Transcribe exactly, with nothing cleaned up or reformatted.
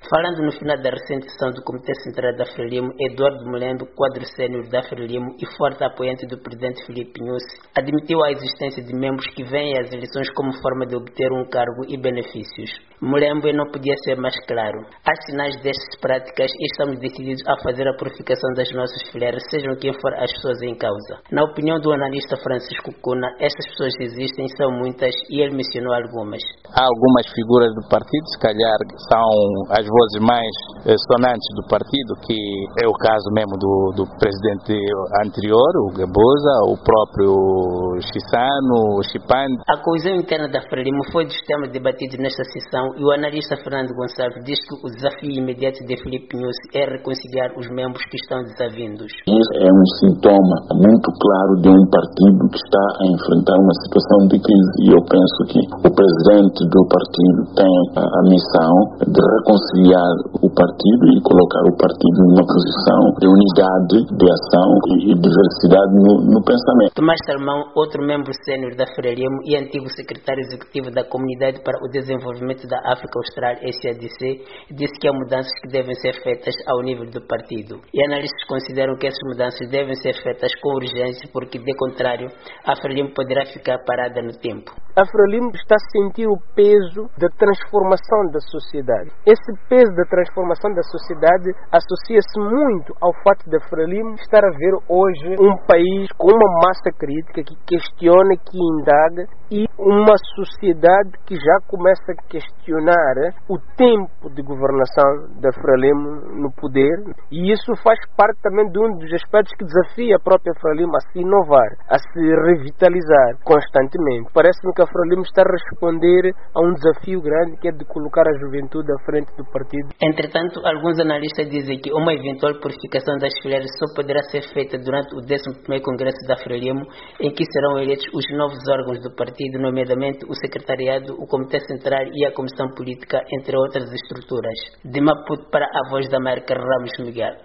Falando no final da recente sessão do Comitê Central da Frelimo, Eduardo Mulendo, quadro sénior da Frelimo e forte apoiante do presidente Filipe Nyusi, admitiu a existência de membros que veem as eleições como forma de obter um cargo e benefícios. Mulembe não podia ser mais claro. Há sinais destas práticas e estamos decididos a fazer a purificação das nossas fileiras, sejam quem for as pessoas em causa. Na opinião do analista Francisco Cuna, estas pessoas existem, são muitas e ele mencionou algumas. Há algumas figuras do partido, se calhar são as vozes mais eh, sonantes do partido, que é o caso mesmo do, do presidente anterior, o Gabosa, o próprio Chissano, o Chipande. A coesão interna da Frelimo foi dos temas debatidos nesta sessão e o analista Fernando Gonçalves diz que o desafio imediato de Filipe Nyusi é reconciliar os membros que estão desavindos. Isso é um sintoma muito claro de um partido que está a enfrentar uma situação de crise, e eu penso que o presidente do partido tem a, a missão de reconciliar o partido e colocar o partido numa posição de unidade, de ação e diversidade no, no pensamento. Tomás Salmão, outro membro sénior da Frelimo e antigo secretário executivo da Comunidade para o Desenvolvimento da África Austral, S A D C, disse que há mudanças que devem ser feitas ao nível do partido. E analistas consideram que essas mudanças devem ser feitas com urgência, porque, de contrário, a Frelimo poderá ficar parada no tempo. A Frelimo está a sentir o peso da transformação da sociedade. Esse peso da transformação da sociedade associa-se muito ao fato da Frelimo estar a ver hoje um país com uma massa crítica que questiona, que indaga, e uma sociedade que já começa a questionar o tempo de governação da Frelimo no poder, e isso faz parte também de um dos aspectos que desafia a própria Frelimo a se inovar, a se revitalizar constantemente. Parece-me que a Frelimo está a responder a um desafio grande, que é de colocar a juventude à frente do partido. Entretanto, alguns analistas dizem que uma eventual purificação das fileiras só poderá ser feita durante o décimo primeiro Congresso da Frelimo, em que serão eleitos os novos órgãos do partido, nomeadamente o Secretariado, o Comitê Central e a Comissão Política, entre outras estruturas. De Maputo para a Voz da América, Ramos Miguel.